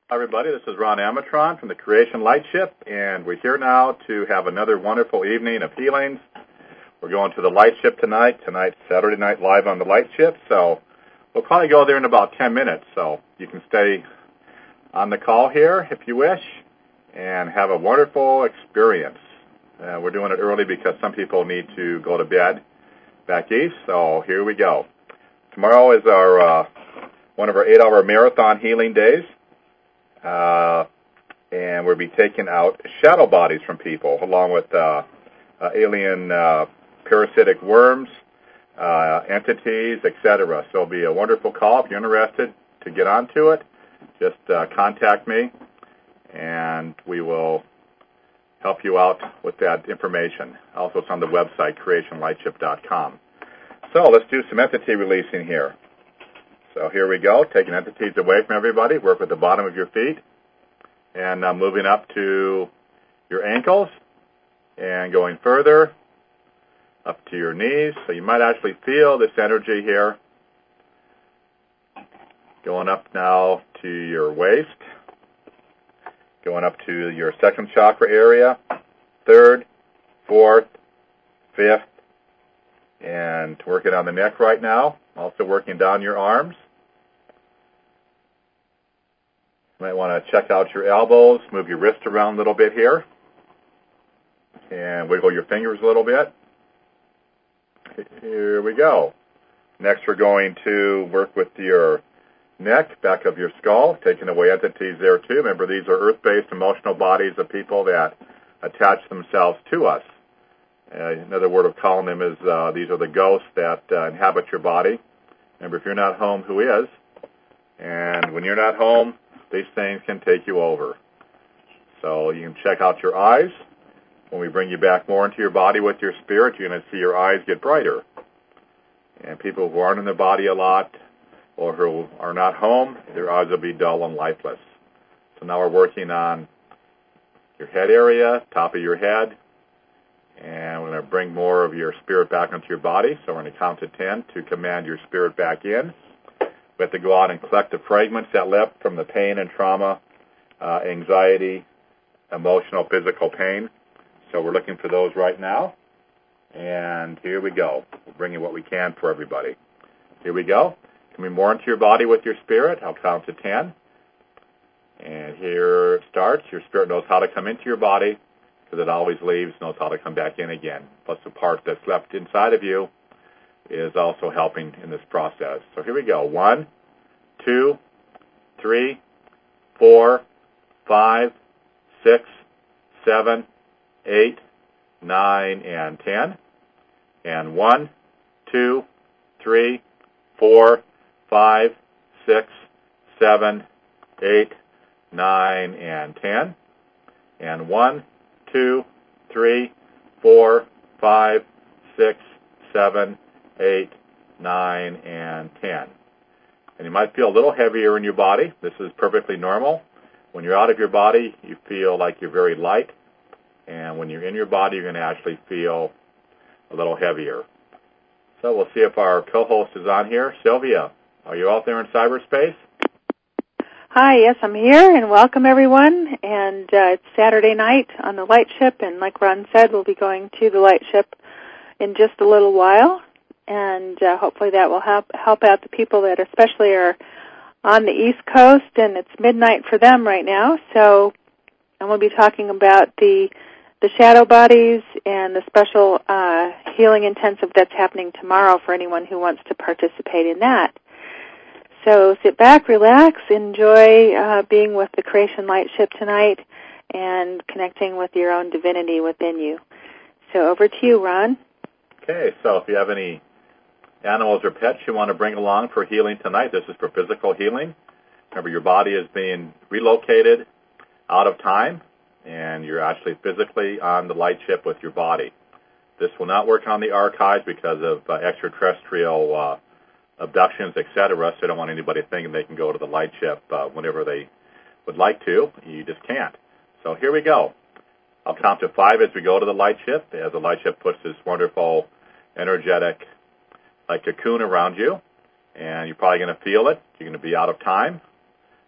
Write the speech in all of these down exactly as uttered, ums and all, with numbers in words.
Hi, everybody. This is Ron Amatron from the Creation Light Ship, and we're here now to have another wonderful evening of healings. We're going to the Light Ship tonight. Tonight's Saturday night live on the Light Ship, so we'll probably go there in about ten minutes, so you can stay on the call here if you wish and have a wonderful experience. Uh, we're doing it early because some people need to go to bed back east, so here we go. Tomorrow is our uh, one of our eight-hour marathon healing days. Uh, and we'll be taking out shadow bodies from people, along with uh, uh, alien uh, parasitic worms, uh, entities, et cetera. So it'll be a wonderful call. If you're interested to get onto it, just uh, contact me, and we will help you out with that information. Also, it's on the website, creation light ship dot com. So let's do some entity releasing here. So here we go, taking entities away from everybody. Work with the bottom of your feet and uh, moving up to your ankles and going further up to your knees. So you might actually feel this energy here going up now to your waist, going up to your second chakra area, third, fourth, fifth, and working on the neck right now. Also working down your arms. You might want to check out your elbows, move your wrist around a little bit here, and wiggle your fingers a little bit. Here we go. Next we're going to work with your neck, back of your skull, taking away entities there too. Remember, these are earth-based emotional bodies of people that attach themselves to us. Uh, another word of calling them is uh, these are the ghosts that uh, inhabit your body. Remember, if you're not home, who is? And when you're not home, these things can take you over. So you can check out your eyes. When we bring you back more into your body with your spirit, you're going to see your eyes get brighter. And people who aren't in their body a lot or who are not home, their eyes will be dull and lifeless. So now we're working on your head area, top of your head, and we're going to bring more of your spirit back into your body. So we're going to count to ten to command your spirit back in. We have to go out and collect the fragments that left from the pain and trauma, uh, anxiety, emotional, physical pain. So we're looking for those right now. And here we go. We're bringing what we can for everybody. Here we go. Coming more into your body with your spirit. I'll count to ten. And here it starts. Your spirit knows how to come into your body, because it always leaves, knows how to come back in again. Plus the part that's left inside of you is also helping in this process. So here we go. One, two, three, four, five, six, seven, eight, nine, and ten. And one, two, three, four, five, six, seven, eight, nine, and ten. And one, two, three, four, five, six, seven, eight, nine, and ten. And you might feel a little heavier in your body. This is perfectly normal. When you're out of your body, you feel like you're very light. And when you're in your body, you're going to actually feel a little heavier. So we'll see if our co-host is on here. Sylvia, are you out there in cyberspace? Hi, yes, I'm here, and welcome, everyone. And uh, it's Saturday night on the Light Ship, and like Ron said, we'll be going to the Light Ship in just a little while, and uh, hopefully that will help help out the people that especially are on the East Coast, and it's midnight for them right now. So I'm going to be talking about the the shadow bodies and the special uh, healing intensive that's happening tomorrow for anyone who wants to participate in that. So sit back, relax, enjoy uh, being with the Creation Light Ship tonight and connecting with your own divinity within you. So over to you, Ron. Okay, so if you have any animals or pets you want to bring along for healing tonight, this is for physical healing. Remember, your body is being relocated out of time, and you're actually physically on the Light Ship with your body. This will not work on the archives because of uh, extraterrestrial uh, abductions, et cetera, so I don't want anybody thinking they can go to the Light Ship uh, whenever they would like to. You just can't. So here we go. I'll count to five as we go to the Light Ship, as the Light Ship puts this wonderful, energetic, like cocoon around you, and you're probably going to feel it. You're going to be out of time.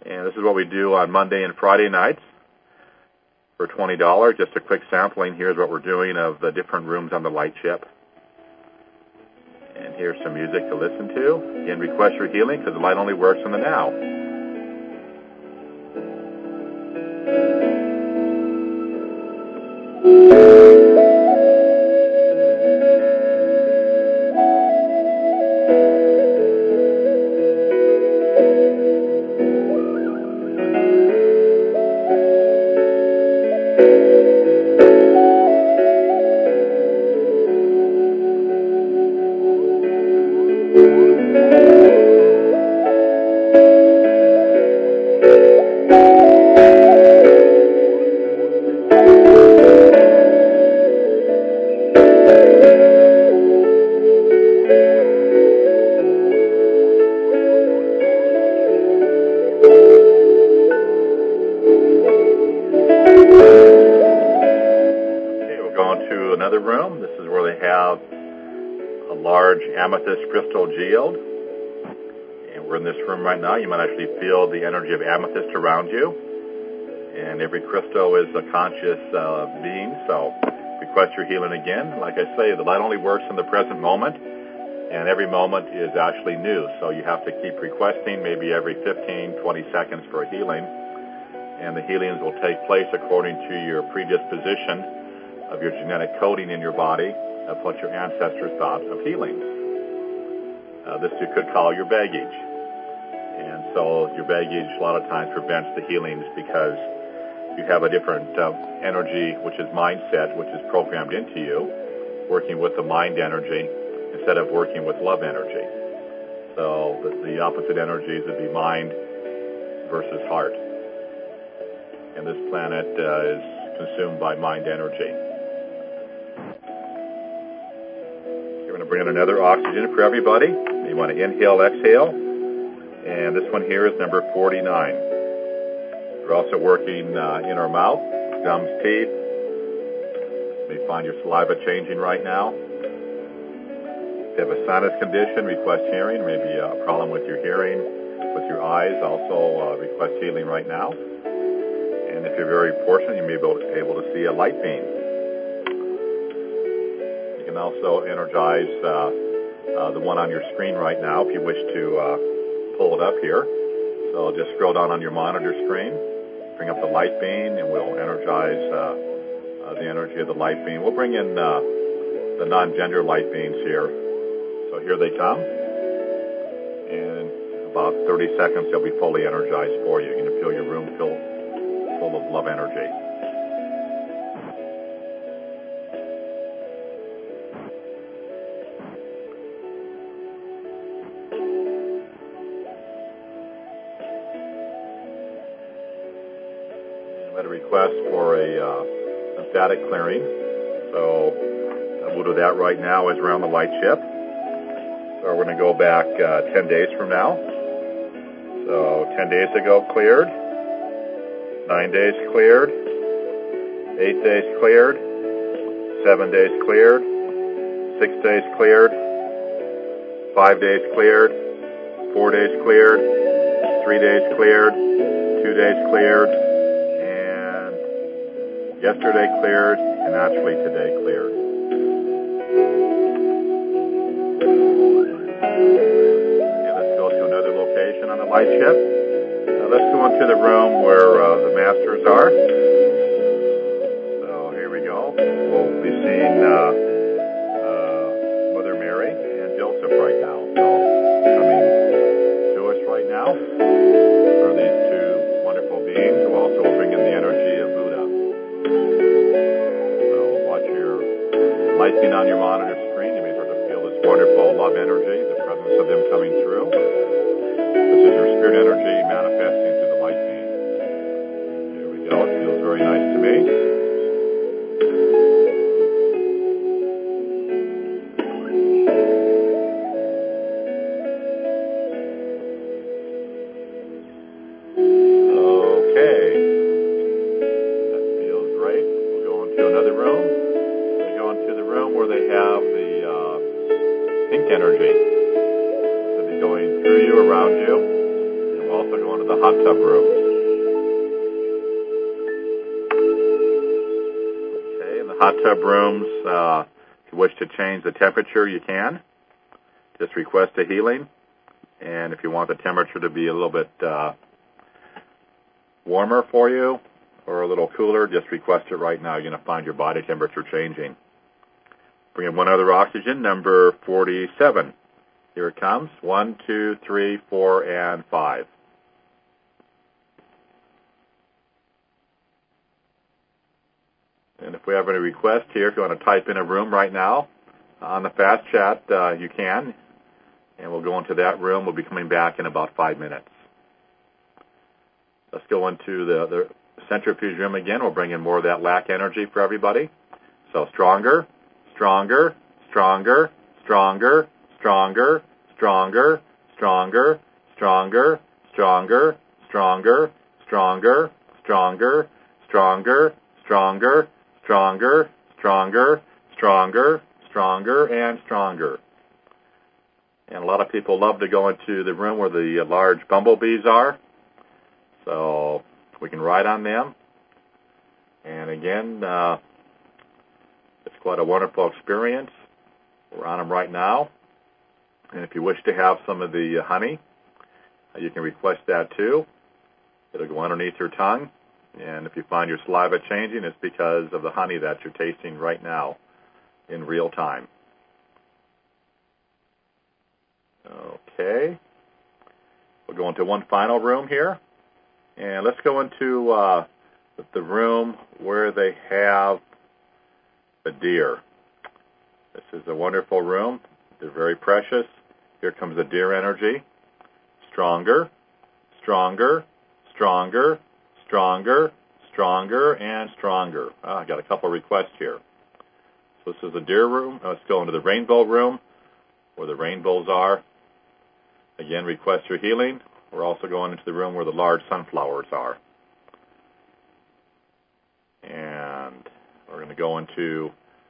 And this is what we do on Monday and Friday nights for twenty dollars. Just a quick sampling. Here's what we're doing of the different rooms on the light ship. And here's some music to listen to. Again, request your healing because the light only works in the now. Amethyst crystal geode, and we're in this room right now. You might actually feel the energy of amethyst around you, and every crystal is a conscious uh, being. So request your healing again. Like I say, the light only works in the present moment, and every moment is actually new. So you have to keep requesting maybe every fifteen, twenty seconds for a healing, and the healings will take place according to your predisposition of your genetic coding in your body of what your ancestors thought of healing. Uh, this you could call your baggage. And so your baggage a lot of times prevents the healings because you have a different uh, energy, which is mindset, which is programmed into you, working with the mind energy instead of working with love energy. So the, the opposite energies would be mind versus heart. And this planet uh, is consumed by mind energy. We're going to bring in another oxygen for everybody. You want to inhale, exhale. And this one here is number forty-nine. We're also working uh, in our mouth, gums, teeth. You may find your saliva changing right now. If you have a sinus condition, request hearing. Maybe a problem with your hearing, with your eyes, also uh, request healing right now. And if you're very fortunate, you may be able to, able to see a light beam. You can also energize uh, uh, the one on your screen right now if you wish to uh, pull it up here. So just scroll down on your monitor screen, bring up the light beam, and we'll energize uh, uh, the energy of the light beam. We'll bring in uh, the non-gender light beams here. So here they come. And in about thirty seconds, they'll be fully energized for you. You're going to feel your room fill, full of love energy. A request for a uh, lymphatic clearing. So uh, we'll do that right now as we're on the light ship. So we're going to go back uh, ten days from now. So ten days ago cleared, nine days cleared, eight days cleared, seven days cleared, six days cleared, five days cleared, four days cleared, three days cleared, two days cleared, yesterday cleared, and actually today cleared. Okay, let's go to another location on the light ship. Now let's go into the room where uh, the masters are. So here we go. We'll be seeing uh, uh, Mother Mary and Joseph right now. So coming to us right now are these two wonderful beings who also bring in the energy of Buddha. Lighting on your monitor screen, you may start to feel this wonderful love energy, the presence of them coming through. This is your spirit energy manifesting through the light beam. Here we go. It feels very nice to me. Okay. That feels great. We'll go into another room. To the room where they have the uh, pink energy. It'll be going through you, around you, and we'll also also go into the hot tub room. Okay, in the hot tub rooms, uh, if you wish to change the temperature, you can. Just request a healing. And if you want the temperature to be a little bit uh, warmer for you or a little cooler, just request it right now. You're going to find your body temperature changing. Bring in one other oxygen, number forty-seven. Here it comes. One, two, three, four, and five. And if we have any requests here, if you want to type in a room right now on the fast chat, uh, you can. And we'll go into that room. We'll be coming back in about five minutes. Let's go into the, the centrifuge room again. We'll bring in more of that lack energy for everybody. So stronger, stronger, stronger, stronger, stronger, stronger, stronger, stronger, stronger, stronger, stronger, stronger, stronger, stronger, stronger, stronger, stronger, stronger, and stronger. And a lot of people love to go into the room where the large bumblebees are. So we can ride on them. And again, uh, it's quite a wonderful experience. We're on them right now. And if you wish to have some of the honey, you can request that too. It'll go underneath your tongue. And if you find your saliva changing, it's because of the honey that you're tasting right now in real time. Okay. We'll go into one final room here. And let's go into uh, the room where they have a deer. This is a wonderful room. They're very precious. Here comes the deer energy. Stronger, stronger, stronger, stronger, stronger, and stronger. Oh, I got a couple requests here. So this is the deer room. Let's go into the rainbow room where the rainbows are. Again, request your healing. We're also going into the room where the large sunflowers are. And we're going to go into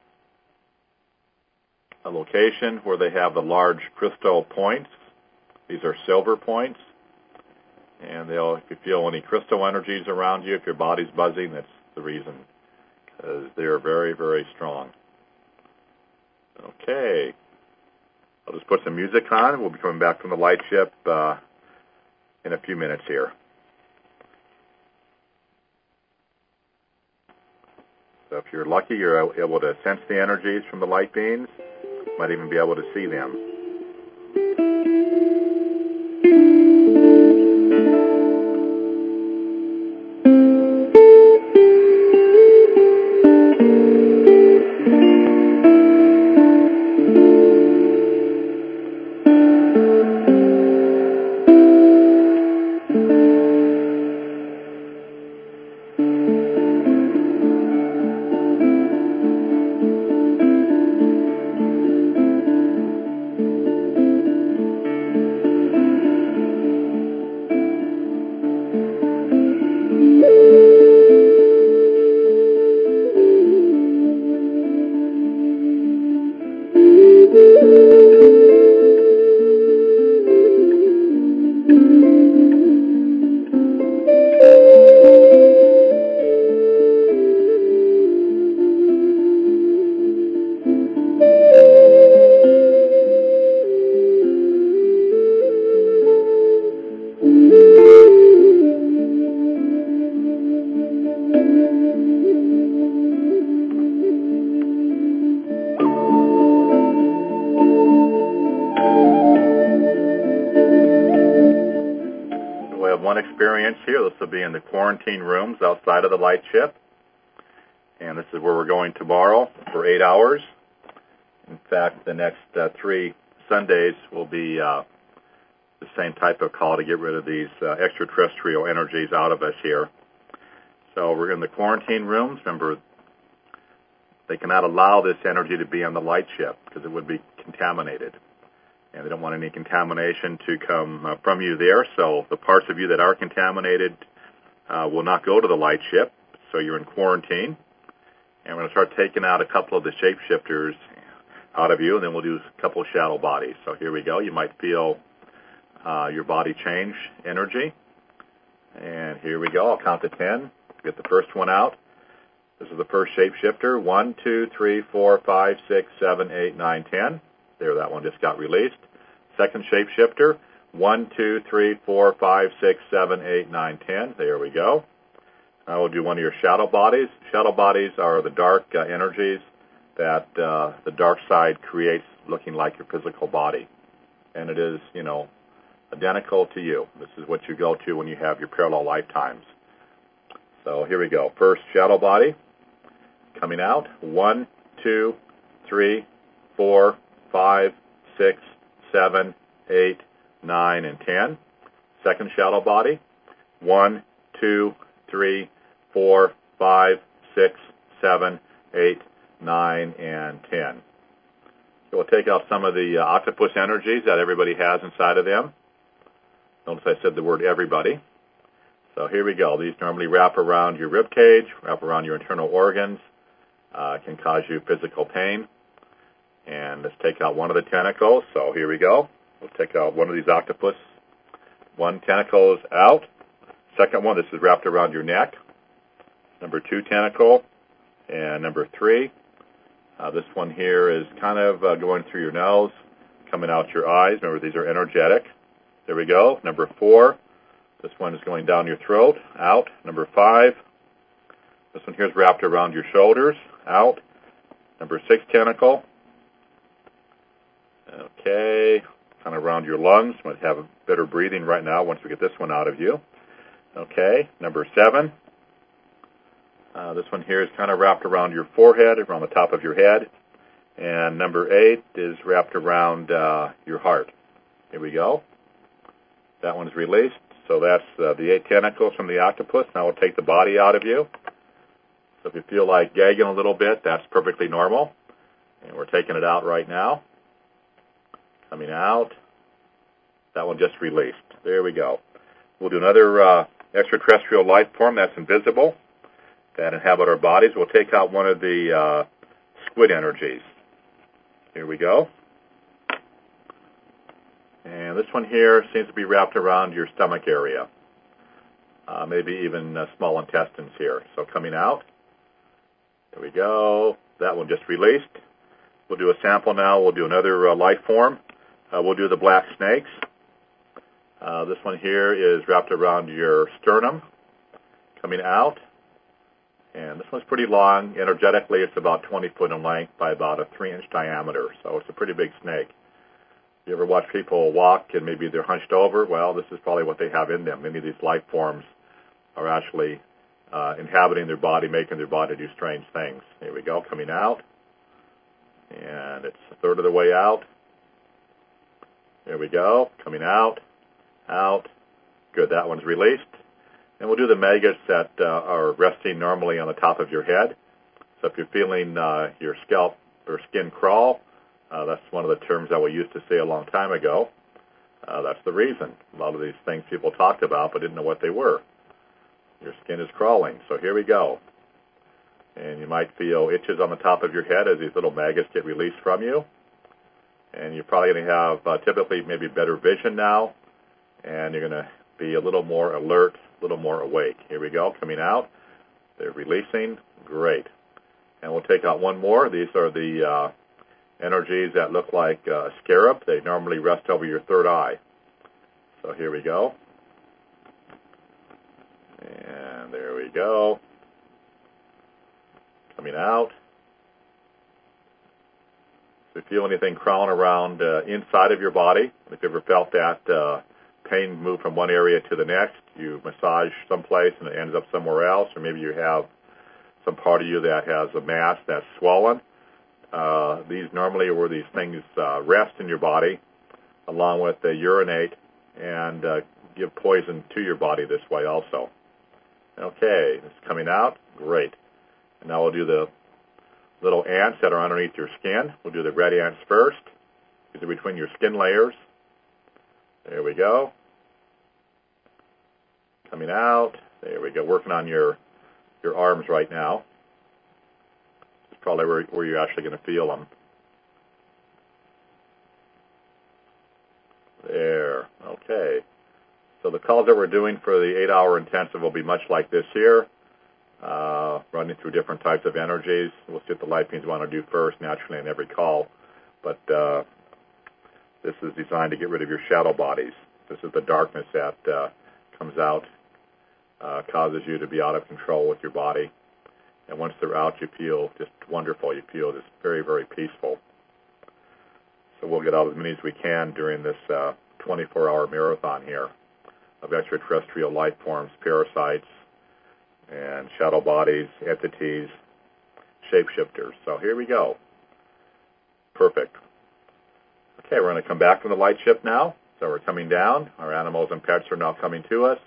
a location where they have the large crystal points. These are silver points. And they'll, if you feel any crystal energies around you, if your body's buzzing, that's the reason, because they're very, very strong. Okay. I'll just put some music on. We'll be coming back from the light ship uh, in a few minutes here. So if you're lucky, you're able to sense the energies from the light beams. You might even be able to see them. Here. This will be in the quarantine rooms outside of the light ship. And this is where we're going tomorrow for eight hours. In fact, the next uh, three Sundays will be uh, the same type of call to get rid of these uh, extraterrestrial energies out of us here. So we're in the quarantine rooms. Remember, they cannot allow this energy to be on the light ship because it would be contaminated. And they don't want any contamination to come uh, from you there. So the parts of you that are contaminated uh, will not go to the light ship. So you're in quarantine. And we're going to start taking out a couple of the shapeshifters out of you, and then we'll do a couple of shadow bodies. So here we go. You might feel uh, your body change energy. And here we go. I'll count to ten. Get the first one out. This is the first shapeshifter. One, two, three, four, five, six, seven, eight, nine, ten. There, that one just got released. Second shapeshifter. One, two, three, four, five, six, seven, eight, nine, ten. There we go. I will do one of your shadow bodies. Shadow bodies are the dark uh, energies that uh, the dark side creates looking like your physical body. And it is, you know, identical to you. This is what you go to when you have your parallel lifetimes. So here we go. First shadow body coming out. One, two, three, four, five, six, seven, eight, nine, and ten. Second shadow body. One, two, three, four, five, six, seven, eight, nine, and ten. So we'll take out some of the uh, octopus energies that everybody has inside of them. Notice I said the word everybody. So here we go. These normally wrap around your rib cage, wrap around your internal organs, uh, can cause you physical pain. And let's take out one of the tentacles. So here we go. We'll take out one of these octopus. One tentacle is out. Second one, this is wrapped around your neck. Number two tentacle. And number three. Uh, this one here is kind of uh, going through your nose, coming out your eyes. Remember, these are energetic. There we go. Number four. This one is going down your throat, out. Number five. This one here is wrapped around your shoulders, out. Number six tentacle. Okay. Kind of around your lungs. You might have a better breathing right now once we get this one out of you. Okay. Number seven. Uh, this one here is kind of wrapped around your forehead, around the top of your head. And number eight is wrapped around uh, your heart. Here we go. That one's released. So that's uh, the eight tentacles from the octopus. Now we'll take the body out of you. So if you feel like gagging a little bit, that's perfectly normal. And we're taking it out right now. Coming out. That one just released. There we go. We'll do another uh, extraterrestrial life form that's invisible, that inhabit our bodies. We'll take out one of the uh, squid energies. Here we go. And this one here seems to be wrapped around your stomach area, uh, maybe even uh, small intestines here. So coming out. There we go. That one just released. We'll do a sample now. We'll do another uh, life form. Uh, we'll do the black snakes. Uh, this one here is wrapped around your sternum, coming out. And this one's pretty long. Energetically, it's about twenty foot in length by about a three inch diameter. So it's a pretty big snake. You ever watch people walk and maybe they're hunched over? Well, this is probably what they have in them. Many of these life forms are actually uh, inhabiting their body, making their body do strange things. Here we go, coming out. And it's a third of the way out. There we go, coming out, out. Good, that one's released. And we'll do the maggots that uh, are resting normally on the top of your head. So if you're feeling uh, your scalp or skin crawl, Uh, that's one of the terms that we used to say a long time ago. Uh, that's the reason. A lot of these things people talked about but didn't know what they were. Your skin is crawling. So here we go. And you might feel itches on the top of your head as these little maggots get released from you. And you're probably going to have uh, typically maybe better vision now. And you're going to be a little more alert, a little more awake. Here we go, coming out. They're releasing. Great. And we'll take out one more. These are the Uh, energies that look like a uh, scarab. They normally rest over your third eye. So here we go. And there we go. Coming out. If you feel anything crawling around uh, inside of your body, if you ever felt that uh, pain move from one area to the next, you massage someplace and it ends up somewhere else, or maybe you have some part of you that has a mass that's swollen. Uh, these normally are where these things uh, rest in your body, along with the urinate and uh, give poison to your body this way also. Okay, it's coming out. Great. And now we'll do the little ants that are underneath your skin. We'll do the red ants first. These are between your skin layers. There we go. Coming out. There we go. Working on your your arms right now. It's probably where, where you're actually going to feel them. There. Okay. So the calls that we're doing for the eight-hour intensive will be much like this here, uh, running through different types of energies. We'll see what the light beings want to do first, naturally, in every call. But uh, this is designed to get rid of your shadow bodies. This is the darkness that uh, comes out, uh, causes you to be out of control with your body. And once they're out, you feel just wonderful. You feel just very, very peaceful. So we'll get out as many as we can during this uh, twenty-four hour marathon here of extraterrestrial life forms, parasites, and shadow bodies, entities, shapeshifters. So here we go. Perfect. Okay, we're going to come back from the light ship now. So we're coming down. Our animals and pets are now coming to us.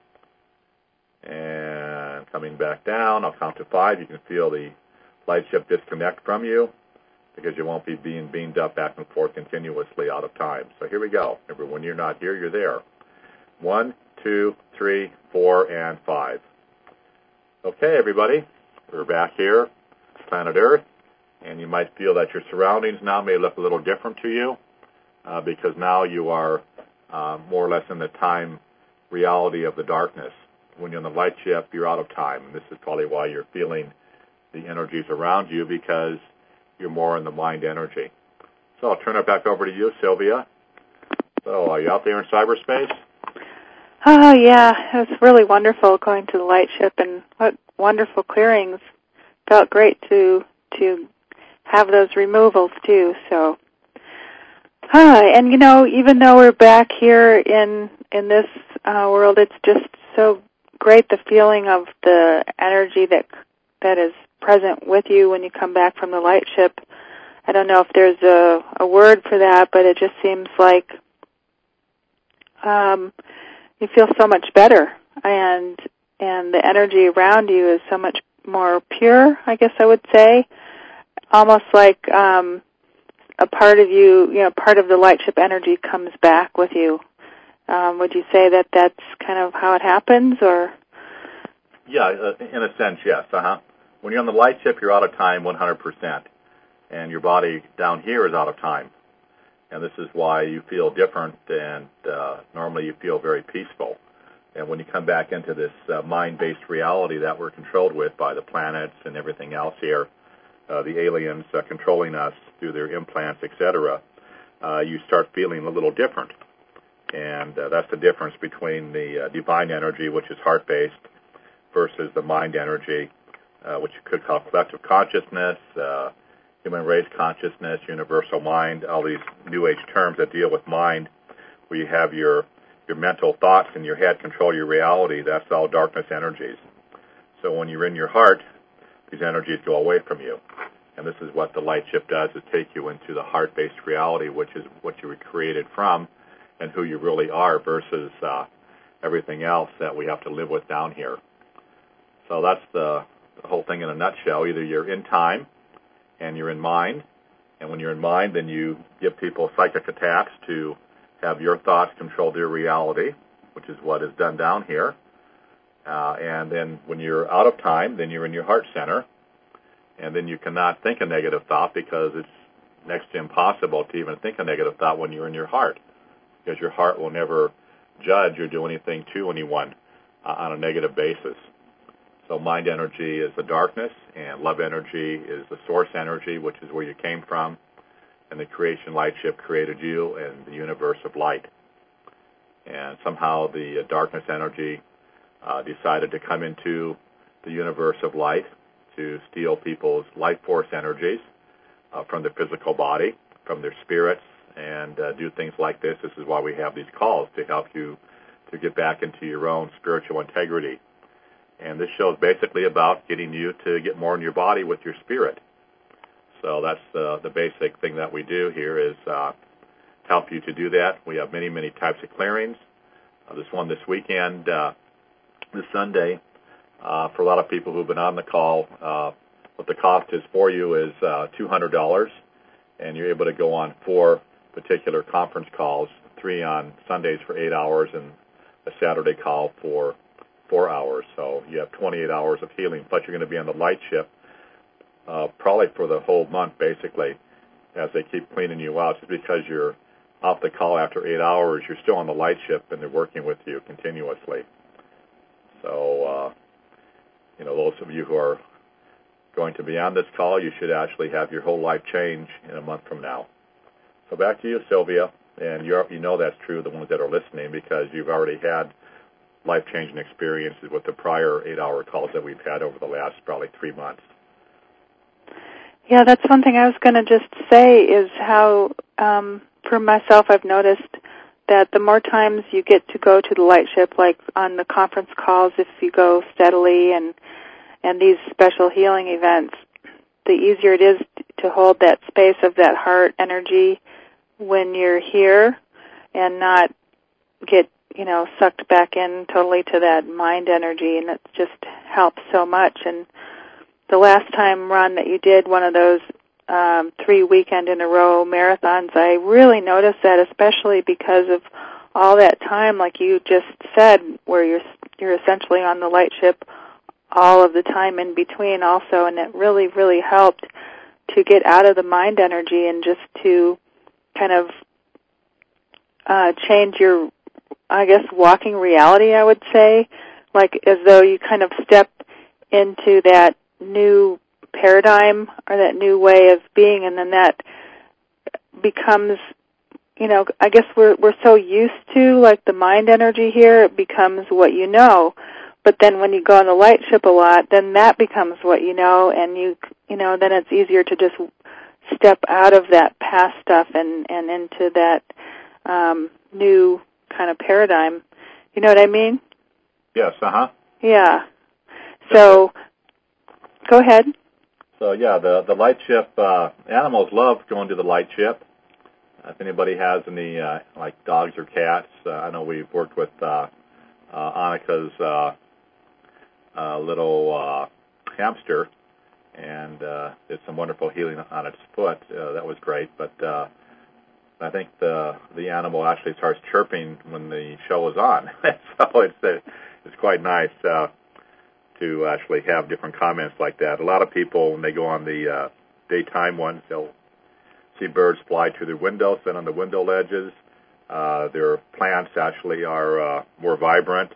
And coming back down. I'll count to five. You can feel the light ship disconnect from you because you won't be being beamed up back and forth continuously out of time. So here we go. Remember, when you're not here, you're there. One, two, three, four, and five. Okay, everybody. We're back here, planet Earth. And you might feel that your surroundings now may look a little different to you uh, because now you are uh, more or less in the time reality of the darkness. When you're on the light ship, you're out of time. And this is probably why you're feeling the energies around you, because you're more in the mind energy. So I'll turn it back over to you, Sylvia. So are you out there in cyberspace? Oh, yeah. It was really wonderful going to the light ship, and what wonderful clearings. Felt great to to have those removals, too. So, huh, and, you know, even though we're back here in, in this uh, world, it's just so great, the feeling of the energy that that is present with you when you come back from the light ship. I don't know if there's a, a word for that, but it just seems like um, you feel so much better, and and the energy around you is so much more pure, I guess I would say, almost like um, a part of you, you know, part of the light ship energy comes back with you. Um, would you say that that's kind of how it happens, or? Yeah, uh, in a sense, yes. Uh-huh. When you're on the light ship, you're out of time one hundred percent, and your body down here is out of time. And this is why you feel different, and uh, normally you feel very peaceful. And when you come back into this uh, mind-based reality that we're controlled with by the planets and everything else here, uh, the aliens uh, controlling us through their implants, et cetera, uh, you start feeling a little different. And uh, that's the difference between the uh, divine energy, which is heart-based, versus the mind energy, uh, which you could call collective consciousness, uh, human race consciousness, universal mind, all these New Age terms that deal with mind, where you have your, your mental thoughts in your head control your reality. That's all darkness energies. So when you're in your heart, these energies go away from you. And this is what the light ship does, is take you into the heart-based reality, which is what you were created from and who you really are, versus uh, everything else that we have to live with down here. So that's the, the whole thing in a nutshell. Either you're in time and you're in mind, and when you're in mind, then you give people psychic attacks to have your thoughts control their reality, which is what is done down here. Uh, and then when you're out of time, then you're in your heart center, and then you cannot think a negative thought because it's next to impossible to even think a negative thought when you're in your heart, because your heart will never judge or do anything to anyone uh, on a negative basis. So mind energy is the darkness, and love energy is the source energy, which is where you came from, and the creation light ship created you in the universe of light. And somehow the uh, darkness energy uh, decided to come into the universe of light to steal people's life force energies uh, from their physical body, from their spirits, and uh, do things like this. This is why we have these calls, to help you to get back into your own spiritual integrity. And this show is basically about getting you to get more in your body with your spirit. So that's the, the basic thing that we do here, is uh, help you to do that. We have many, many types of clearings. Uh, this one this weekend, uh, this Sunday, uh, for a lot of people who've been on the call, uh, what the cost is for you is uh, two hundred dollars, and you're able to go on four particular conference calls, three on Sundays for eight hours and a Saturday call for four hours. So you have twenty-eight hours of healing, plus you're going to be on the light ship uh, probably for the whole month, basically, as they keep cleaning you out, just because you're off the call after eight hours, you're still on the light ship and they're working with you continuously. So, uh, you know, those of you who are going to be on this call, you should actually have your whole life change in a month from now. So back to you, Sylvia, and you're, you know that's true, the ones that are listening, because you've already had life-changing experiences with the prior eight-hour calls that we've had over the last probably three months. Yeah, that's one thing I was going to just say is how, um, for myself, I've noticed that the more times you get to go to the light ship, like on the conference calls, if you go steadily, and and these special healing events, the easier it is to hold that space of that heart energy when you're here and not get, you know, sucked back in totally to that mind energy, and it just helps so much. And the last time, Ron, that you did one of those um, three weekend in a row marathons, I really noticed that, especially because of all that time, like you just said, where you're you're essentially on the light ship all of the time in between also, and it really, really helped to get out of the mind energy and just to kind of uh, change your, I guess, walking reality, I would say, like as though you kind of step into that new paradigm or that new way of being, and then that becomes, you know, I guess we're we're so used to, like, the mind energy here, it becomes what you know. But then when you go on the light ship a lot, then that becomes what you know, and you, you know, then it's easier to just step out of that past stuff and, and into that um, new kind of paradigm. You know what I mean? Yes, uh-huh. Yeah. So, go ahead. So, yeah, the, the light ship, uh, animals love going to the light ship. If anybody has any, uh, like, dogs or cats, uh, I know we've worked with uh, uh, Annika's uh, uh, little uh, hamster, and uh, did some wonderful healing on its foot. Uh, that was great, but uh, I think the the animal actually starts chirping when the show is on. So it's uh, it's quite nice uh, to actually have different comments like that. A lot of people, when they go on the uh, daytime ones, they'll see birds fly to their windows, sit on the window ledges. Uh, their plants actually are uh, more vibrant.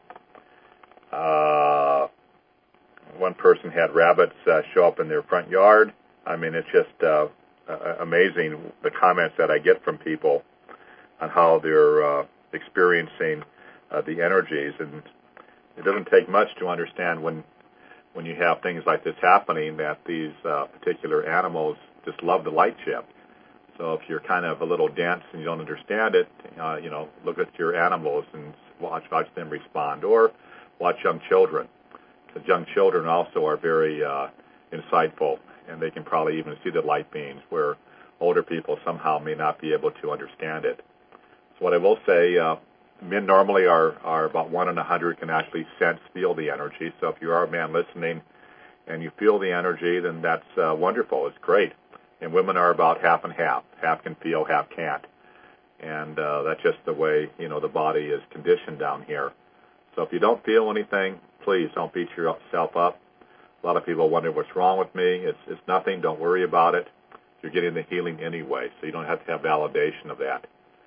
Uh, one person had rabbits uh, show up in their front yard. I mean, it's just uh, uh, amazing the comments that I get from people on how they're uh, experiencing uh, the energies. And it doesn't take much to understand when when you have things like this happening that these uh, particular animals just love the light ship. So if you're kind of a little dense and you don't understand it, uh, you know, look at your animals and watch watch them respond, or watch young children. Because young children also are very uh, insightful, and they can probably even see the light beams where older people somehow may not be able to understand it. So what I will say, uh, men normally are, are about one in a hundred can actually sense, feel the energy. So if you are a man listening and you feel the energy, then that's uh, wonderful. It's great. And women are about half and half. Half can feel, half can't. And uh, that's just the way, you know, the body is conditioned down here. So if you don't feel anything, please don't beat yourself up. A lot of people wonder what's wrong with me. It's, it's nothing. Don't worry about it. You're getting the healing anyway, so you don't have to have validation of that.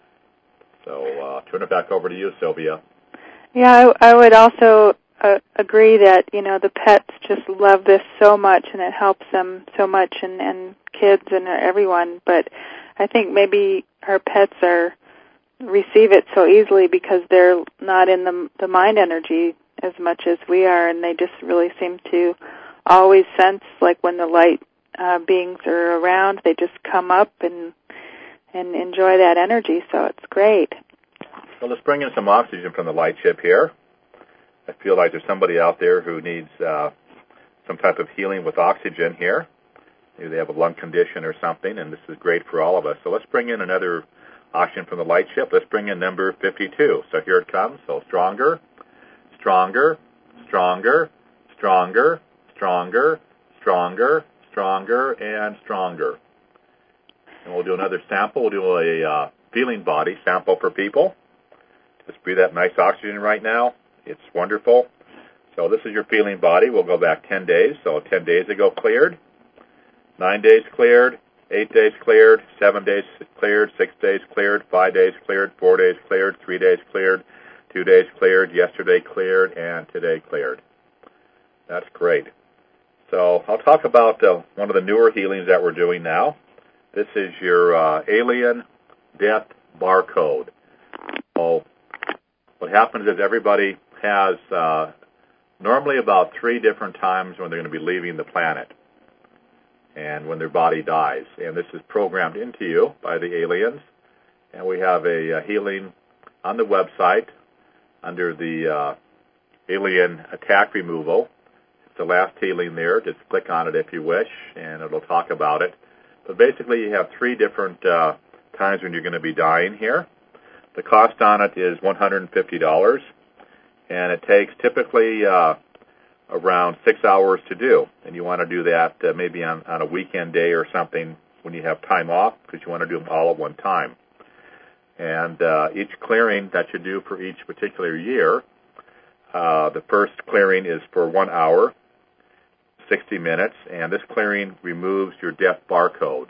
So uh, turn it back over to you, Sylvia. Yeah, I, I would also uh, agree that, you know, the pets just love this so much, and it helps them so much, and, and kids and everyone. But I think maybe our pets are receive it so easily because they're not in the, the mind energy as much as we are, and they just really seem to always sense, like when the light uh, beings are around, they just come up and and enjoy that energy, so it's great. Well, let's bring in some oxygen from the light ship here. I feel like there's somebody out there who needs uh, some type of healing with oxygen here. Maybe they have a lung condition or something, and this is great for all of us. So let's bring in another oxygen from the light ship. Let's bring in number fifty-two. So here it comes. So stronger, stronger, stronger, stronger, stronger, stronger, stronger, and stronger. And we'll do another sample. We'll do a uh, feeling body sample for people. Just breathe that nice oxygen right now. It's wonderful. So this is your feeling body. We'll go back ten days. So ten days ago cleared, nine days cleared, eight days cleared, seven days cleared, six days cleared, five days cleared, four days cleared, three days cleared, two days cleared, yesterday cleared, and today cleared. That's great. So I'll talk about uh, one of the newer healings that we're doing now. This is your uh, alien death barcode. So what happens is everybody has uh, normally about three different times when they're going to be leaving the planet and when their body dies. And this is programmed into you by the aliens. And we have a, a healing on the website under the uh, alien attack removal. It's the last healing there. Just click on it if you wish, and it'll talk about it. But basically, you have three different uh, times when you're going to be dying here. The cost on it is one hundred fifty dollars, and it takes typically uh, around six hours to do. And you want to do that uh, maybe on, on a weekend day or something when you have time off, because you want to do them all at one time. And uh, each clearing that you do for each particular year, uh, the first clearing is for one hour, sixty minutes, and this clearing removes your death barcode.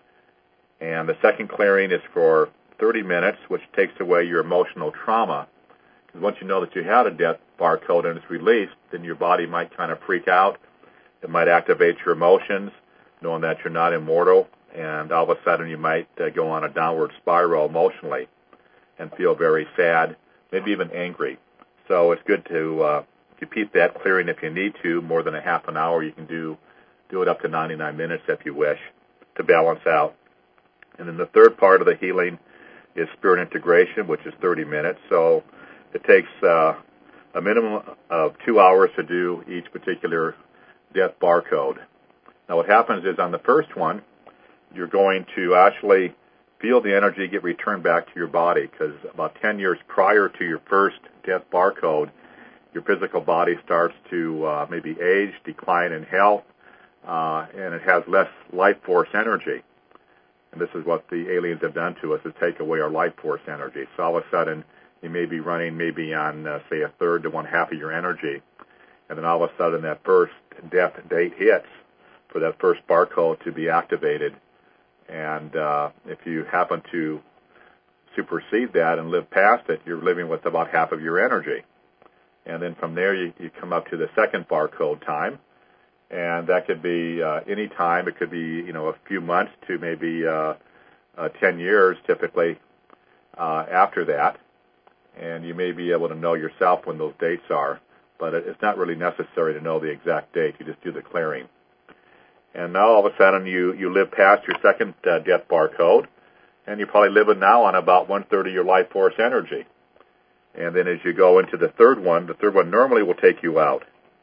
And the second clearing is for thirty minutes, which takes away your emotional trauma. Because once you know that you had a death barcode and it's released, then your body might kind of freak out. It might activate your emotions, knowing that you're not immortal, and all of a sudden you might uh, go on a downward spiral emotionally and feel very sad, maybe even angry. So it's good to uh, repeat that clearing if you need to, more than a half an hour. You can do do it up to ninety-nine minutes if you wish to balance out. And then the third part of the healing is spirit integration, which is thirty minutes. So it takes uh, a minimum of two hours to do each particular death barcode. Now what happens is on the first one, you're going to actually feel the energy get returned back to your body, because about ten years prior to your first death barcode, your physical body starts to uh, maybe age, decline in health, uh, and it has less life force energy. And this is what the aliens have done to us, is take away our life force energy. So all of a sudden, you may be running maybe on, uh, say, a third to one half of your energy. And then all of a sudden, that first death date hits for that first barcode to be activated. And uh, if you happen to supersede that and live past it, you're living with about half of your energy. And then from there, you, you come up to the second barcode time. And that could be uh, any time. It could be, you know, a few months to maybe uh, uh, ten years, typically, uh, after that. And you may be able to know yourself when those dates are, but it's not really necessary to know the exact date. You just do the clearing. And now all of a sudden you, you live past your second uh, death barcode, and you're probably living now on about one-third of your life force energy. And then as you go into the third one, the third one normally will take you out.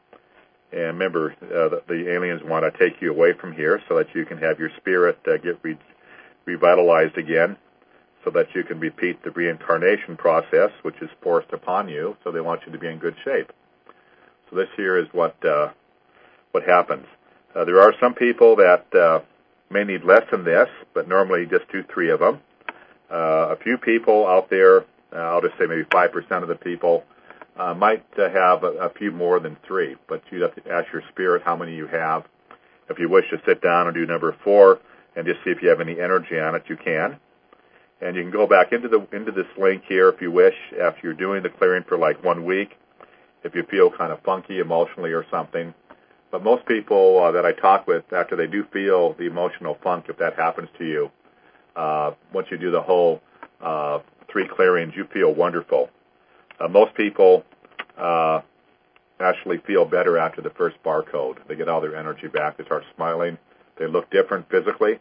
And remember, uh, the, the aliens want to take you away from here so that you can have your spirit uh, get re- revitalized again, so that you can repeat the reincarnation process, which is forced upon you, so they want you to be in good shape. So this here is what uh, what happens. Uh, there are some people that uh, may need less than this, but normally just do three of them. Uh, a few people out there, uh, I'll just say maybe five percent of the people, uh, might uh, have a, a few more than three, but you'd have to ask your spirit how many you have. If you wish to sit down and do number four and just see if you have any energy on it, you can. And you can go back into the into this link here if you wish, after you're doing the clearing for like one week, if you feel kind of funky emotionally or something. But most people uh, that I talk with, after they do feel the emotional funk, if that happens to you, uh, once you do the whole uh, three clearings, you feel wonderful. Uh, most people uh, actually feel better after the first barcode. They get all their energy back. They start smiling. They look different physically.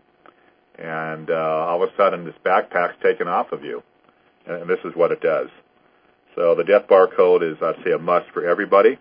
And uh, all of a sudden, this backpack's taken off of you. And this is what it does. So the death barcode is, I'd say, a must for everybody.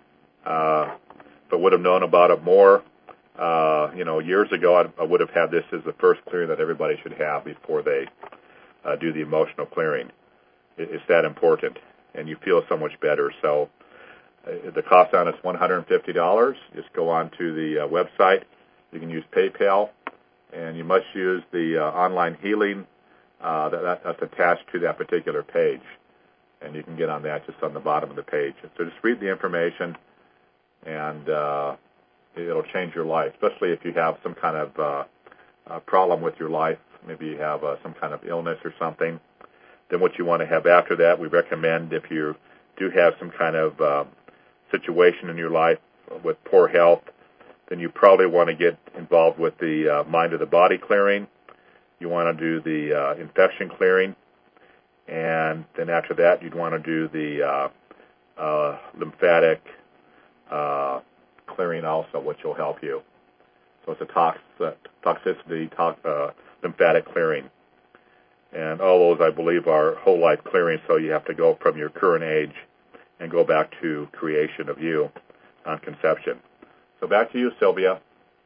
Uh, if I would have known about it more, uh, you know, years ago, I'd, I would have had this as the first clearing that everybody should have before they uh, do the emotional clearing. It, it's that important, and you feel so much better. So uh, the cost on it's one hundred fifty dollars. Just go on to the uh, website. You can use PayPal, and you must use the uh, online healing uh, that, that's attached to that particular page. And you can get on that just on the bottom of the page. So just read the information, and uh, it'll change your life, especially if you have some kind of uh, uh, problem with your life, maybe you have uh, some kind of illness or something, then what you want to have after that, we recommend if you do have some kind of uh, situation in your life with poor health, then you probably want to get involved with the uh, mind of the body clearing. You want to do the uh, infection clearing, and then after that, you'd want to do the uh, uh, lymphatic uh, clearing also, which will help you. So it's a tox, uh, toxicity, tox, uh, lymphatic clearing. And all those, I believe, are whole life clearing, so you have to go from your current age and go back to creation of you on conception. So back to you, Sylvia.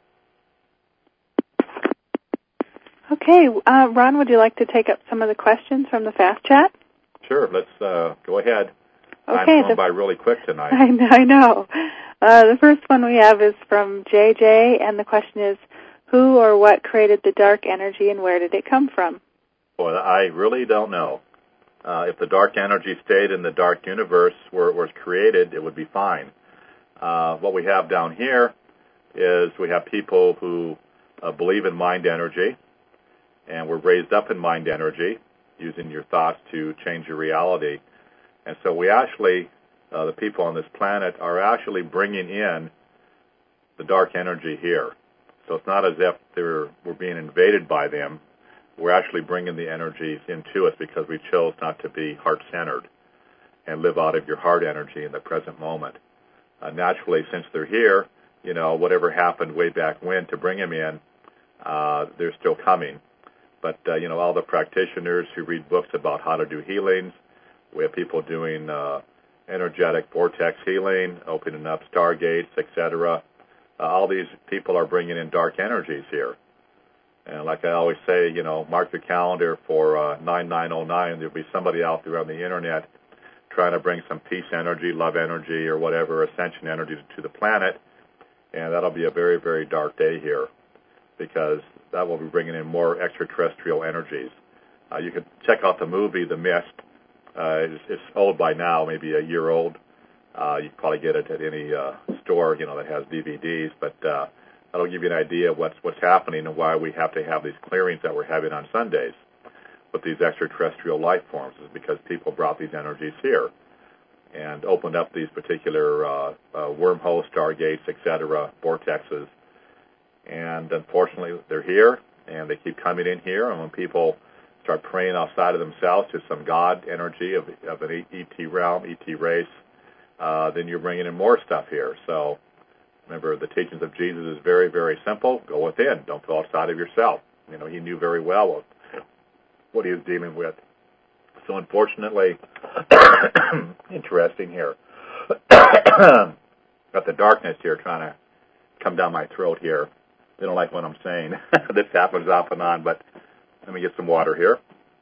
Okay, uh, Ron, would you like to take up some of the questions from the Fast Chat? Sure, let's uh, go ahead. Okay, Time's going the, by really quick tonight. I know. I know. Uh, the first one we have is from J J, and the question is, who or what created the dark energy and where did it come from? Well, I really don't know. Uh, if the dark energy stayed in the dark universe where it was created, it would be fine. Uh, what we have down here is we have people who uh, believe in mind energy, and were raised up in mind energy, using your thoughts to change your reality. And so we actually, uh, the people on this planet, are actually bringing in the dark energy here. So it's not as if they're, we're being invaded by them. We're actually bringing the energies into us because we chose not to be heart-centered and live out of your heart energy in the present moment. Uh, naturally, since they're here, you know, whatever happened way back when to bring them in, uh, they're still coming. But, uh, you know, all the practitioners who read books about how to do healings, we have people doing uh, energetic vortex healing, opening up stargates, et cetera. Uh, all these people are bringing in dark energies here. And like I always say, you know, mark your calendar for uh, nine nine oh nine. There'll be somebody out there on the Internet trying to bring some peace energy, love energy, or whatever, ascension energy to the planet. And that'll be a very, very dark day here, because that will be bringing in more extraterrestrial energies. Uh, you can check out the movie The Mist. Uh, it's, it's old by now, maybe a year old. Uh, you can probably get it at any uh, store, you know, that has D V Ds. But uh, that'll give you an idea of what's what's happening and why we have to have these clearings that we're having on Sundays with these extraterrestrial life forms. Is because people brought these energies here and opened up these particular uh, uh, wormholes, stargates, et cetera, vortexes. And unfortunately, they're here, and they keep coming in here. And when people start praying outside of themselves to some God energy of, of an E T realm, E T race, uh, then you're bringing in more stuff here. So remember, the teachings of Jesus is very, very simple. Go within. Don't go outside of yourself. You know, he knew very well what, what he was dealing with. So unfortunately, interesting here. Got the darkness here trying to come down my throat here. They don't like what I'm saying. This happens off and on, but let me get some water here.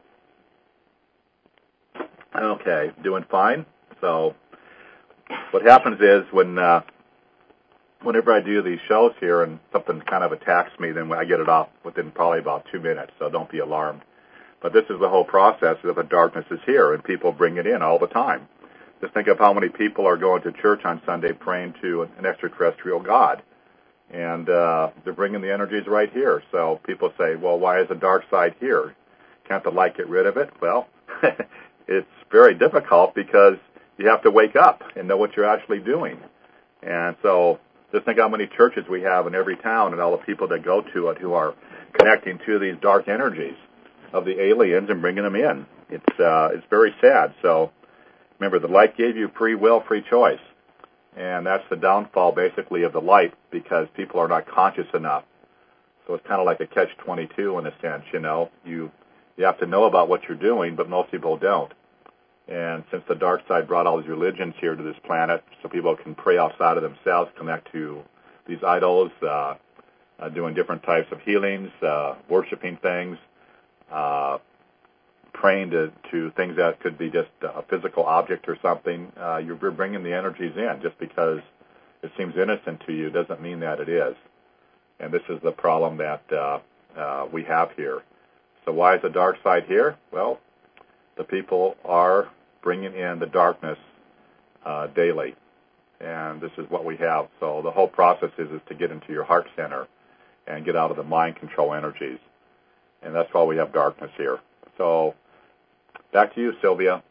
Okay, doing fine. So what happens is when uh, whenever I do these shows here and something kind of attacks me, then I get it off within probably about two minutes, so don't be alarmed. But this is the whole process of the darkness is here, and people bring it in all the time. Just think of how many people are going to church on Sunday praying to an extraterrestrial God. And uh, they're bringing the energies right here. So people say, well, why is the dark side here? Can't the light get rid of it? Well, it's very difficult because you have to wake up and know what you're actually doing. And so just think how many churches we have in every town and all the people that go to it who are connecting to these dark energies of the aliens and bringing them in. It's uh, it's very sad. So remember, the light gave you free will, free choice. And that's the downfall, basically, of the light, because people are not conscious enough. So it's kind of like a catch twenty-two in a sense, you know. You you have to know about what you're doing, but most people don't. And since the dark side brought all these religions here to this planet so people can pray outside of themselves, connect to these idols, uh, uh, doing different types of healings, uh, worshiping things, uh, praying to, to things that could be just a physical object or something, uh, you're bringing the energies in. Just because it seems innocent to you doesn't mean that it is. And this is the problem that uh, uh, we have here. So why is the dark side here? Well, the people are bringing in the darkness uh, daily. And this is what we have. So the whole process is, is to get into your heart center and get out of the mind control energies. And that's why we have darkness here. So back to you, Sylvia.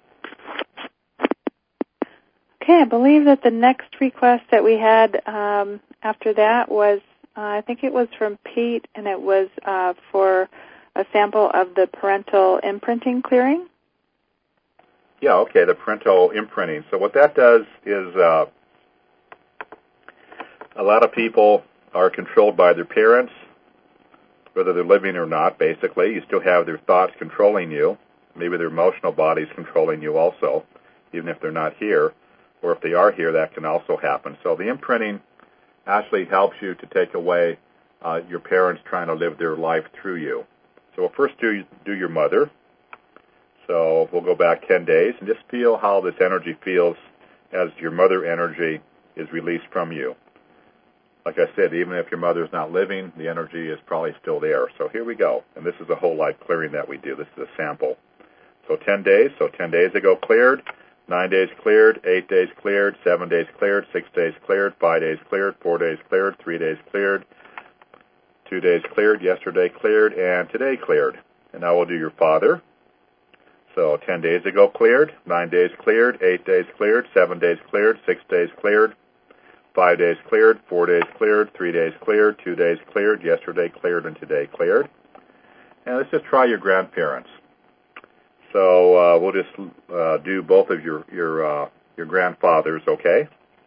Okay, I believe that the next request that we had um, after that was, uh, I think it was from Pete, and it was uh, for a sample of the parental imprinting clearing. Yeah, okay, the parental imprinting. So what that does is uh, a lot of people are controlled by their parents, whether they're living or not, basically. You still have their thoughts controlling you. Maybe their emotional body's controlling you also, even if they're not here. Or if they are here, that can also happen. So the imprinting actually helps you to take away uh, your parents trying to live their life through you. So we'll first do, do your mother. So we'll go back ten days and just feel how this energy feels as your mother energy is released from you. Like I said, even if your mother's not living, the energy is probably still there. So here we go. And this is a whole life clearing that we do. This is a sample. So ten days. So ten days ago cleared. Nine days cleared, eight days cleared, seven days cleared, six days cleared, five days cleared, four days cleared, three days cleared, two days cleared, yesterday cleared, and today cleared. And now we'll do your father. So ten days ago cleared, nine days cleared, eight days cleared, seven days cleared, six days cleared, five days cleared, four days cleared, three days cleared, two days cleared, yesterday cleared, and today cleared. And let's just try your grandparents. So uh, we'll just uh, do both of your your uh, your grandfathers, okay?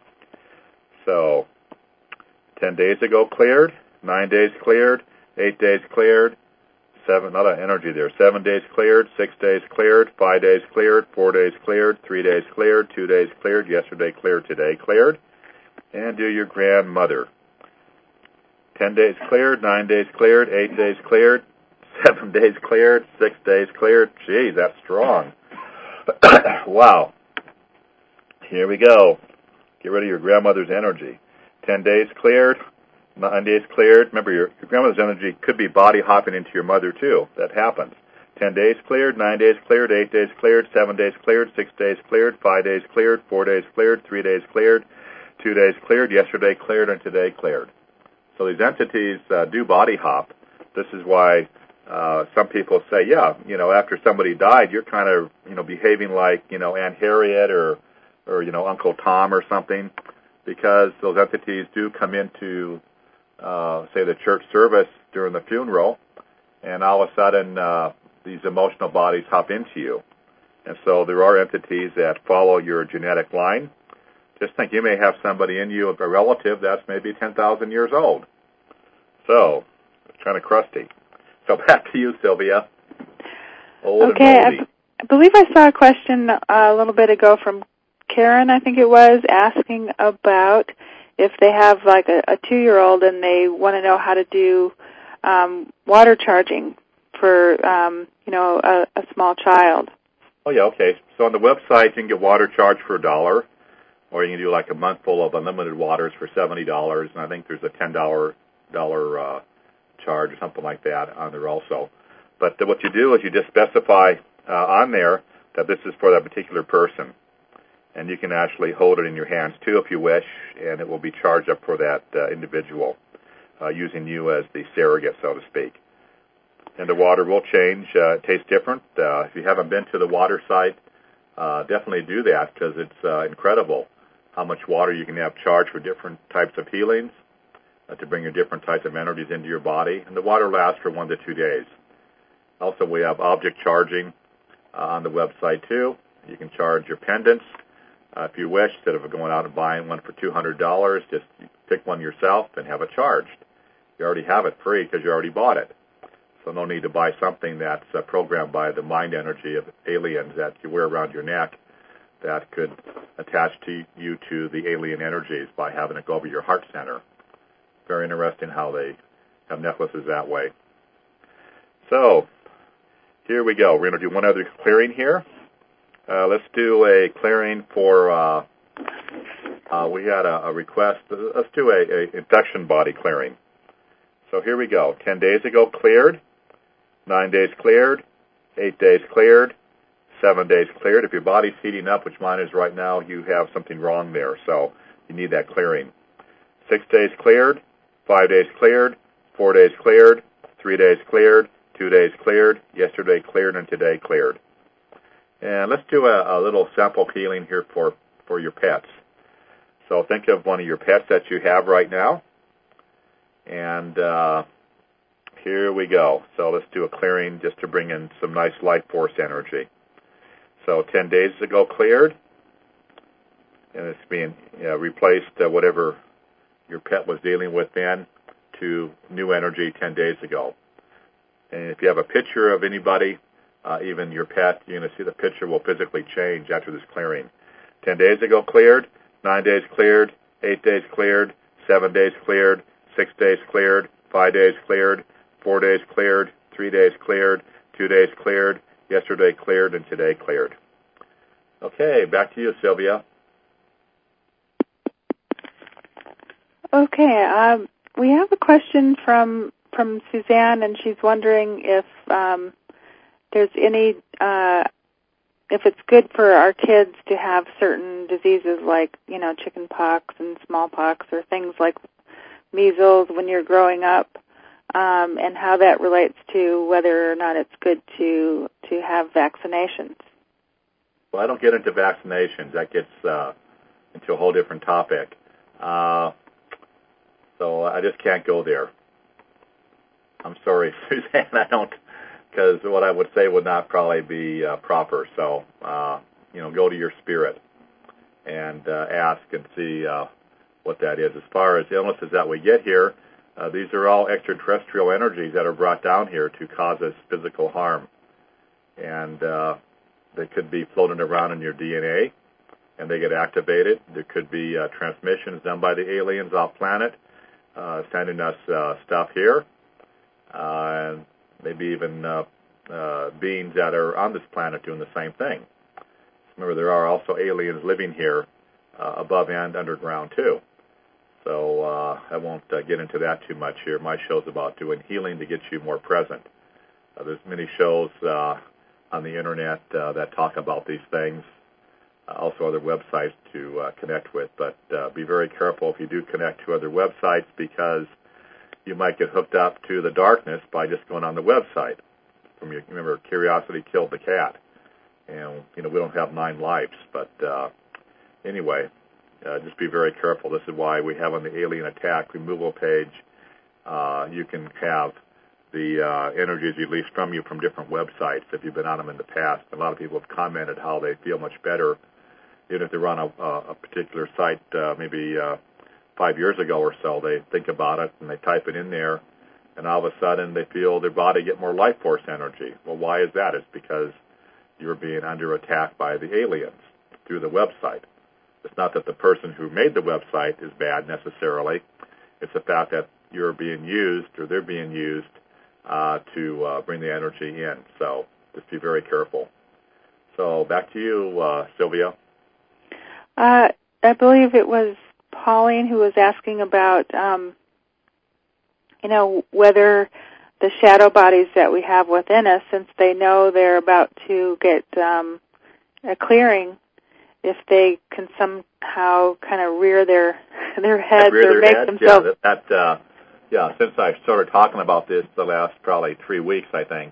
So ten days ago cleared, nine days cleared, eight days cleared, seven, not an energy there, seven days cleared, six days cleared, five days cleared, four days cleared, three days cleared, two days cleared, yesterday cleared, today cleared. And do your grandmother. ten days cleared, nine days cleared, eight days cleared, seven days cleared, six days cleared. Gee, that's strong. Wow. Here we go. Get rid of your grandmother's energy. Ten days cleared, nine days cleared. Remember, your, your grandmother's energy could be body hopping into your mother, too. That happens. Ten days cleared, nine days cleared, eight days cleared, seven days cleared, six days cleared, five days cleared, four days cleared, three days cleared, two days cleared, yesterday cleared, and today cleared. So these entities uh, do body hop. This is why uh, some people say, yeah, you know, after somebody died, you're kind of, you know, behaving like, you know, Aunt Harriet or, or, you know, Uncle Tom or something, because those entities do come into, uh, say, the church service during the funeral, and all of a sudden uh, these emotional bodies hop into you. And so there are entities that follow your genetic line. Just think, you may have somebody in you, a relative that's maybe ten thousand years old. So, it's kind of crusty. So back to you, Sylvia. Old okay, and I, b- I believe I saw a question uh, a little bit ago from Karen, I think it was, asking about if they have like a, a two-year-old and they want to know how to do um, water charging for, um, you know, a, a small child. Oh, yeah, okay. So on the website, you can get water charged for a dollar, or you can do like a month full of unlimited waters for seventy dollars, and I think there's a ten dollars dollar, uh, charge or something like that on there also. But what you do is you just specify uh, on there that this is for that particular person. And you can actually hold it in your hands, too, if you wish, and it will be charged up for that uh, individual, uh, using you as the surrogate, so to speak. And the water will change. Uh, it tastes different. Uh, if you haven't been to the water site, uh, definitely do that, because it's uh, incredible how much water you can have charged for different types of healings, uh, to bring your different types of energies into your body. And the water lasts for one to two days. Also, we have object charging uh, on the website, too. You can charge your pendants. Uh, if you wish, instead of going out and buying one for two hundred dollars, just pick one yourself and have it charged. You already have it free because you already bought it. So no need to buy something that's uh, programmed by the mind energy of aliens that you wear around your neck that could attach to you to the alien energies by having it go over your heart center. Very interesting how they have necklaces that way. So here we go. We're going to do one other clearing here. Uh, let's do a clearing for, uh, uh, we had a, a request, let's do a, a infection body clearing. So here we go. Ten days ago cleared, nine days cleared, eight days cleared, seven days cleared. If your body's heating up, which mine is right now, you have something wrong there, so you need that clearing. Six days cleared, five days cleared, four days cleared, three days cleared, two days cleared, yesterday cleared, and today cleared. And let's do a, a little sample healing here for, for your pets. So think of one of your pets that you have right now. And uh, here we go. So let's do a clearing just to bring in some nice life force energy. So ten days ago cleared, and it's being you know, replaced uh, whatever your pet was dealing with then to new energy ten days ago. And if you have a picture of anybody, uh, even your pet, you're going to see the picture will physically change after this clearing. ten days ago cleared, nine days cleared, eight days cleared, seven days cleared, six days cleared, five days cleared, four days cleared, three days cleared, two days cleared, yesterday cleared, and today cleared. Okay, back to you, Sylvia. Okay, um, we have a question from from Suzanne, and she's wondering if um, there's any, uh, if it's good for our kids to have certain diseases like, you know, chicken pox and smallpox or things like measles when you're growing up, um, and how that relates to whether or not it's good to to have vaccinations. Well, I don't get into vaccinations. That gets uh, into a whole different topic. Uh, so I just can't go there. I'm sorry, Suzanne, I don't, because what I would say would not probably be uh, proper. So, uh, you know, go to your spirit and uh, ask and see uh, what that is. As far as illnesses that we get here, uh, these are all extraterrestrial energies that are brought down here to cause us physical harm. And uh, they could be floating around in your D N A, and they get activated. There could be uh, transmissions done by the aliens off planet, uh, sending us uh, stuff here. Uh, and maybe even uh, uh, beings that are on this planet doing the same thing. Remember, there are also aliens living here uh, above and underground, too. So uh, I won't uh, get into that too much here. My show's about doing healing to get you more present. Uh, there's many shows uh, on the Internet uh, that talk about these things, uh, also other websites to uh, connect with. But uh, be very careful if you do connect to other websites, because you might get hooked up to the darkness by just going on the website. From your, remember, curiosity killed the cat, and you know we don't have nine lives. But uh, anyway, uh, just be very careful. This is why we have on the alien attack removal page. Uh, you can have the uh, energies released from you from different websites if you've been on them in the past. A lot of people have commented how they feel much better, even if they're on a, a particular site, uh, maybe. Uh, Five years ago or so, they think about it and they type it in there, and all of a sudden they feel their body get more life force energy. Well, why is that? It's because you're being under attack by the aliens through the website. It's not that the person who made the website is bad necessarily. It's the fact that you're being used or they're being used uh, to uh, bring the energy in. So just be very careful. So back to you, uh, Sylvia. Uh, I believe it was Pauline who was asking about, um, you know, whether the shadow bodies that we have within us, since they know they're about to get um, a clearing, if they can somehow kind of rear their their heads rear or their make heads, themselves. Yeah, that, uh, yeah, since I started talking about this the last probably three weeks, I think,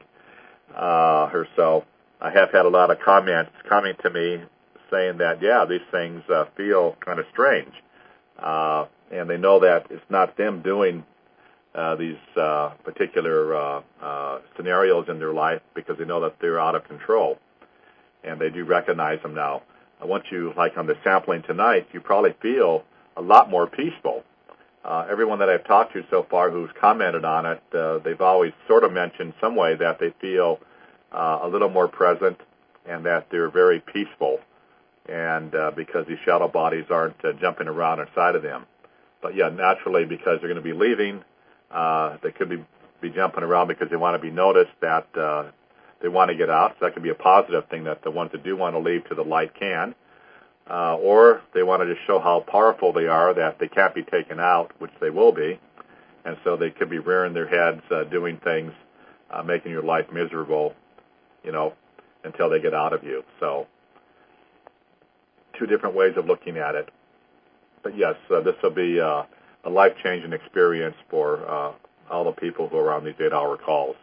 uh, or so, I have had a lot of comments coming to me saying that, yeah, these things uh, feel kind of strange. Uh, and they know that it's not them doing uh, these uh, particular uh, uh, scenarios in their life, because they know that they're out of control. And they do recognize them now. I want you, like on the sampling tonight, you probably feel a lot more peaceful. Uh, everyone that I've talked to so far who's commented on it, uh, they've always sort of mentioned some way that they feel uh, a little more present and that they're very peaceful. And uh, because these shadow bodies aren't uh, jumping around inside of them. But yeah, naturally, because they're going to be leaving, uh, they could be, be jumping around because they want to be noticed that uh, they want to get out. So that could be a positive thing, that the ones that do want to leave to the light can. Uh, or they want to just show how powerful they are, that they can't be taken out, which they will be. And so they could be rearing their heads, uh, doing things, uh, making your life miserable, you know, until they get out of you. So two different ways of looking at it. But yes, uh, this will be uh, a life-changing experience for uh, all the people who are on these eight-hour calls.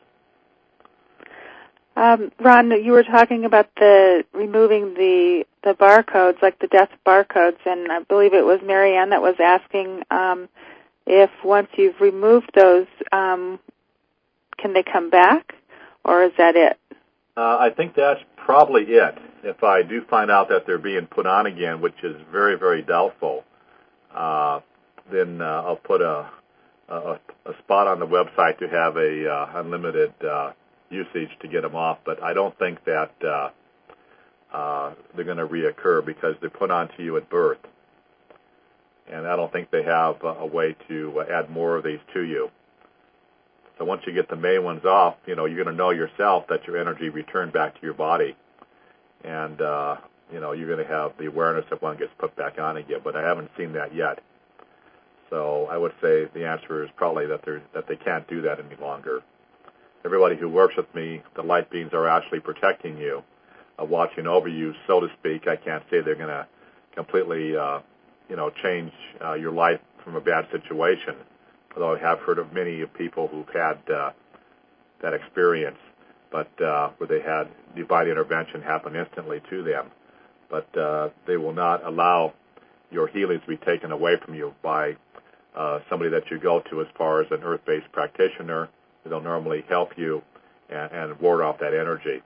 Um, Ron, you were talking about the removing the the barcodes, like the death barcodes, and I believe it was Marianne that was asking um, if once you've removed those, um, can they come back, or is that it? Uh, I think that's probably it. If I do find out that they're being put on again, which is very, very doubtful, uh, then uh, I'll put a, a a spot on the website to have a uh, unlimited uh, usage to get them off. But I don't think that uh, uh, they're going to reoccur because they're put onto you at birth, and I don't think they have a, a way to add more of these to you. So once you get the main ones off, you know, you're going to know yourself that your energy returned back to your body. And, uh, you know, you're going to have the awareness of when it gets put back on again. But I haven't seen that yet. So I would say the answer is probably that, that they can't do that any longer. Everybody who works with me, the light beings are actually protecting you, uh, watching over you, so to speak. I can't say they're going to completely, uh, you know, change uh, your life from a bad situation. Although I have heard of many people who've had uh, that experience, but uh, where they had divine intervention happen instantly to them. But uh, they will not allow your healings to be taken away from you by uh, somebody that you go to as far as an earth-based practitioner. They'll normally help you and, and ward off that energy.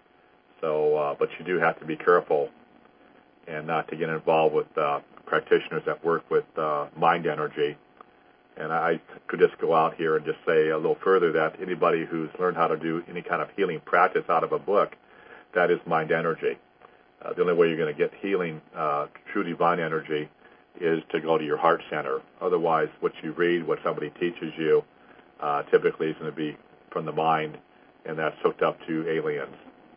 So, uh, but you do have to be careful and not to get involved with uh, practitioners that work with uh, mind energy. And I could just go out here and just say a little further that anybody who's learned how to do any kind of healing practice out of a book, that is mind energy. Uh, the only way you're going to get healing, uh, true divine energy, is to go to your heart center. Otherwise, what you read, what somebody teaches you, uh, typically is going to be from the mind, and that's hooked up to aliens.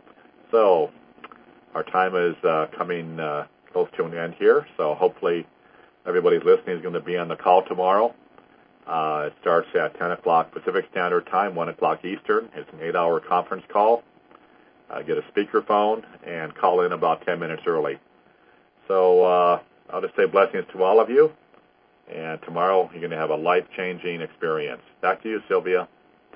So our time is uh, coming uh, close to an end here, so hopefully everybody listening is going to be on the call tomorrow. Uh, it starts at ten o'clock Pacific Standard Time, one o'clock Eastern. It's an eight-hour conference call. Uh, get a speakerphone and call in about ten minutes early. So uh, I'll just say blessings to all of you. And tomorrow you're going to have a life-changing experience. Back to you, Sylvia.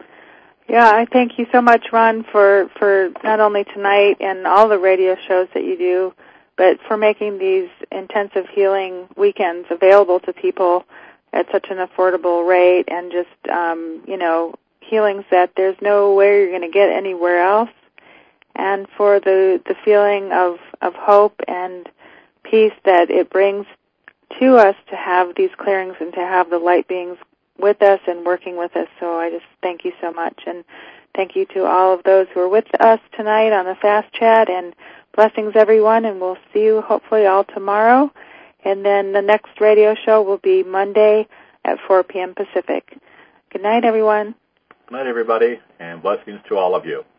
Yeah, I thank you so much, Ron, for, for not only tonight and all the radio shows that you do, but for making these intensive healing weekends available to people at such an affordable rate, and just, um, you know, healings that there's no way you're going to get anywhere else, and for the, the feeling of, of hope and peace that it brings to us to have these clearings and to have the light beings with us and working with us. So I just thank you so much, and thank you to all of those who are with us tonight on the Fast Chat, and blessings, everyone, and we'll see you hopefully all tomorrow. And then the next radio show will be Monday at four p.m. Pacific. Good night, everyone. Good night, everybody, and blessings to all of you.